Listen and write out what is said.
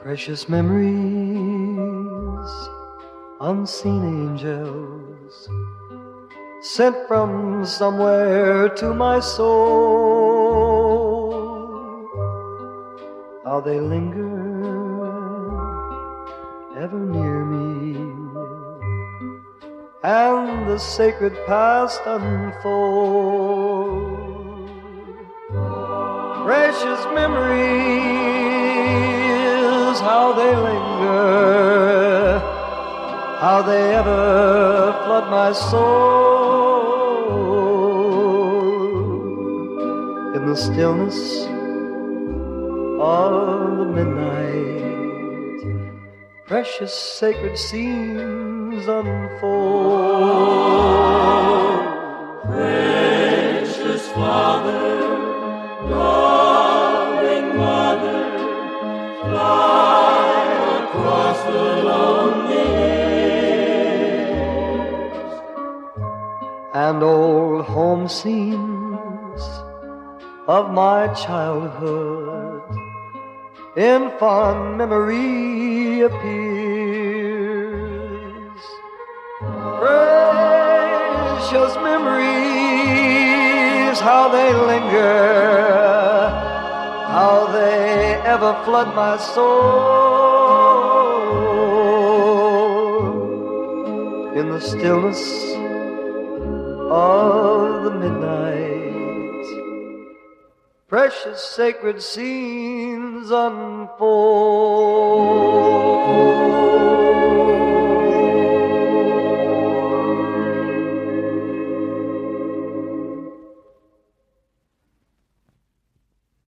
Precious memories, unseen angels, sent from somewhere to my soul. How they linger ever near me, and the sacred past unfold. Precious memories, how they linger, how they ever flood my soul. In the stillness of the midnight, precious sacred scenes unfold. Precious Father, loving Mother, fly across the lonely years, and old home scenes of my childhood in fond memory appears. Precious memories, how they linger, how they ever flood my soul. In the stillness of the midnight, precious sacred scenes unfold.